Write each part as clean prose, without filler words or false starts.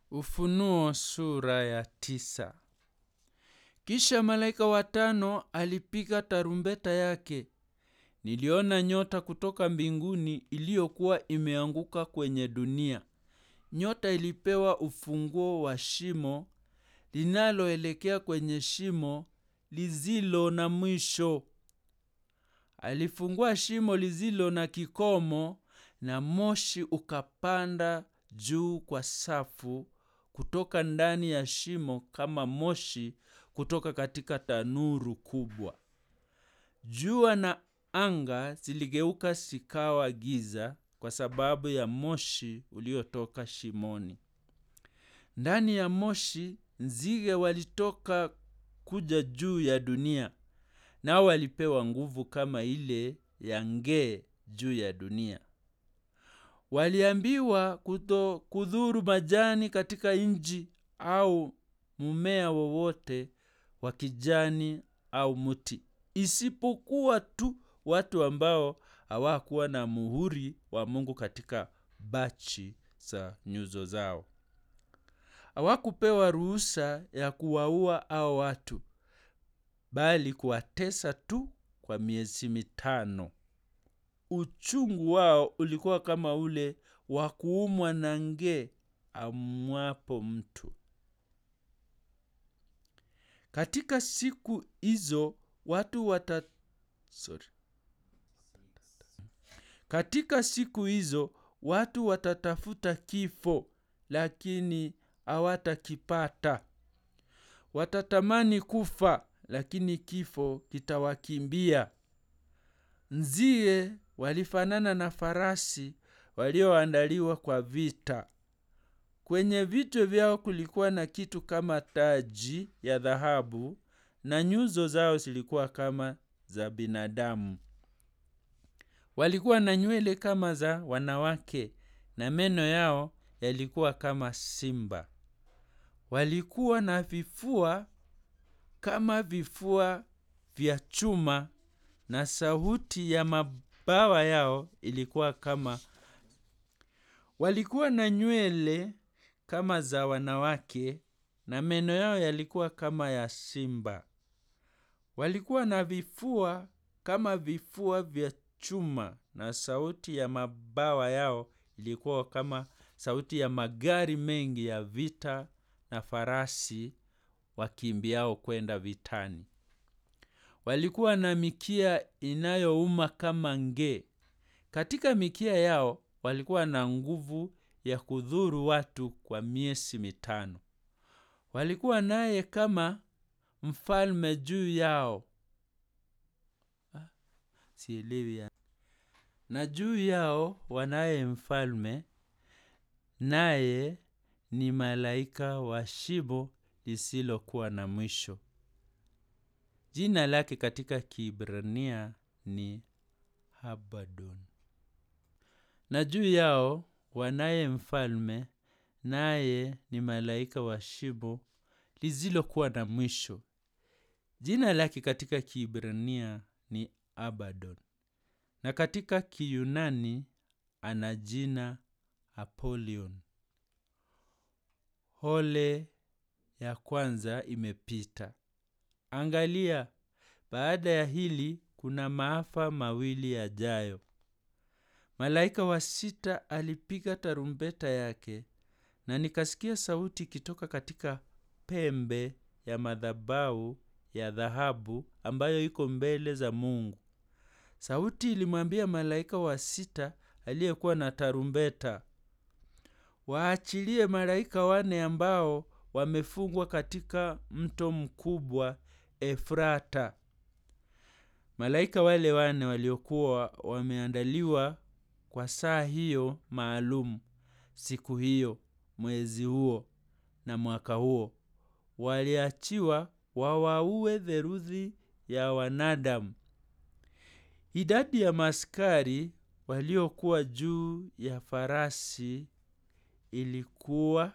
Ufunuo sura ya 9. Kisha malaika wa 5 alipiga tarumbeta yake. Niliona nyota kutoka mbinguni iliyokuwa imeanguka kwenye dunia. Nyota ilipewa ufunguo wa shimo linaloelekea kwenye shimo lisilo na mwisho. Alifungua shimo lisilo na kikomo, na moshi ukapanda juu kwa safu kutoka ndani ya shimo kama moshi kutoka katika tanuru kubwa. Jua na anga ziligeuka zikawa giza kwa sababu ya moshi uliotoka shimoni. Ndani ya moshi nzige walitoka kuja juu ya dunia, nao walipewa nguvu kama ile ya nge juu ya dunia. Waliambiwa kudhuru majani katika nchi au mmea wowote wa kijani au mti, isipokuwa tu watu ambao hawakuwa na muhuri wa Mungu katika bachi za nyuso zao. Hawakupewa ruhusa ya kuwaua hao watu, bali kuwatesa tu kwa miezi 5. Uchungu wao ulikuwa kama ule wa kuumwa na nge amwapo mtu. Katika siku hizo watu watatafuta kifo, lakini hawatakipata. Watatamani kufa, lakini kifo kitawakimbia. Nzige walifanana na farasi walioandaliwa kwa vita. Kwenye vichwa vyao kulikuwa na kitu kama taji ya dhahabu, na nyuso zao zilikuwa kama za binadamu. Walikuwa na nywele kama za wanawake, na meno yao yalikuwa kama simba. Walikuwa na vifua kama vifua vya chuma, na sauti ya mabawa yao ilikuwa kama. Walikuwa na nywele kama za wanawake, na meno yao yalikuwa kama ya simba. Walikuwa na vifua kama vifua vya chuma, na sauti ya mabawa yao ilikuwa kama sauti ya magari mengi ya vita na farasi wakimbiao kwenda vitani. Walikuwa na mikia inayouma kama nge. Katika mikia yao walikuwa na nguvu ya kudhuru watu kwa miezi 5. Walikuwa naye kama mfalme juu yao. Na juu yao wanaye mfalme, naye ni malaika wa shimo lisilokuwa na mwisho. Jina lake katika Kiebrania ni Abaddon. Na juu yao wanaye mfalme, naye ni malaika wa shimo lisilokuwa na mwisho. Jina lake katika Kiebrania ni Abaddon. Na katika Kiyunani ana jina Apollyon. Ole ya kwanza imepita. Angalia, baada ya hili kuna maafa mawili yajayo. Malaika wa 6 alipiga tarumbeta yake, na nikasikia sauti ikitoka katika pembe ya madhabahu ya dhahabu ambayo iko mbele za Mungu. Sauti ilimwambia malaika wa 6 aliyekuwa na tarumbeta, waachilie malaika 4 ambao wamefungwa katika mto mkubwa Efrata. Malaika wale 4 waliokuwa wameandaliwa kwa saa hiyo maalum, siku hiyo, mwezi huo na mwaka huo, waliachiwa wawaue theluthi ya wanadamu. Idadi ya maaskari waliokuwa juu ya farasi ilikuwa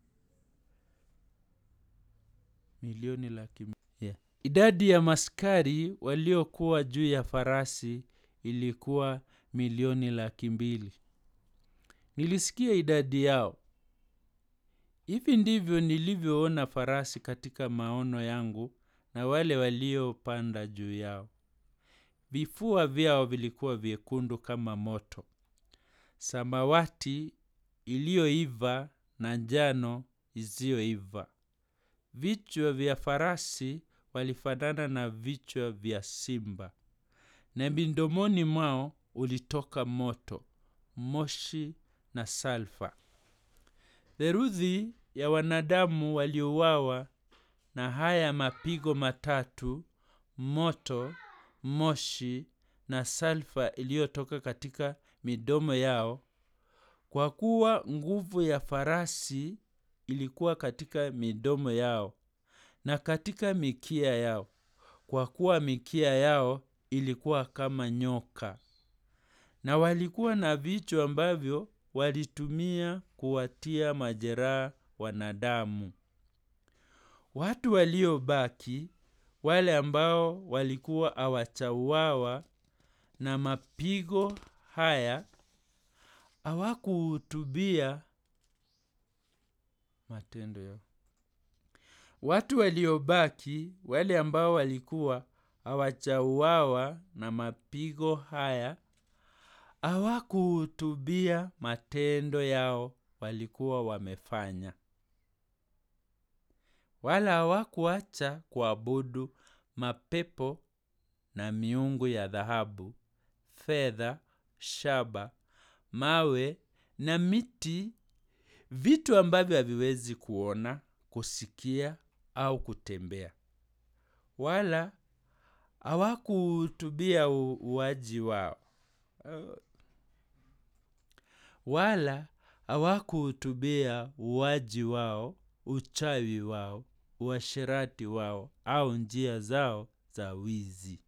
Idadi ya maaskari waliokuwa juu ya farasi ilikuwa 200,000,000. Nilisikia idadi yao. Hivi ndivyo nilivyoona farasi katika maono yangu na wale waliopanda juu yao. Vifua vyao vilikuwa vyekundu kama moto, samawati iliyoiva na njano isiyoiva. Vichwa vya farasi walifanana na vichwa vya simba, na midomoni mwao ulitoka moto, moshi na salfa. Theluthi ya wanadamu waliuawa na haya mapigo matatu: moto, moshi na salfa iliyotoka katika midomo yao, kwa kuwa nguvu ya farasi ilikuwa katika midomo yao na katika mikia yao, kwa kuwa mikia yao ilikuwa kama nyoka. Na walikuwa na vichwa ambavyo walitumia kuwatia majeraha wanadamu. Watu waliobaki, wale ambao walikuwa hawajauawa na mapigo haya, hawakuhutubia matendo yao. Watu waliobaki, wale ambao walikuwa hawajauawa na mapigo haya, hawakuhutubia matendo yao walikuwa wamefanya. Wala hawakuacha kuabudu mapepo na miungu ya dhahabu, fedha, shaba, mawe na miti, vitu ambavyo haviwezi kuona, kusikia au kutembea. Wala hawakuhutubia uuaji wao. Wala hawakuhutubia uuaji wao, uchawi wao, uasherati wao au njia zao za wizi.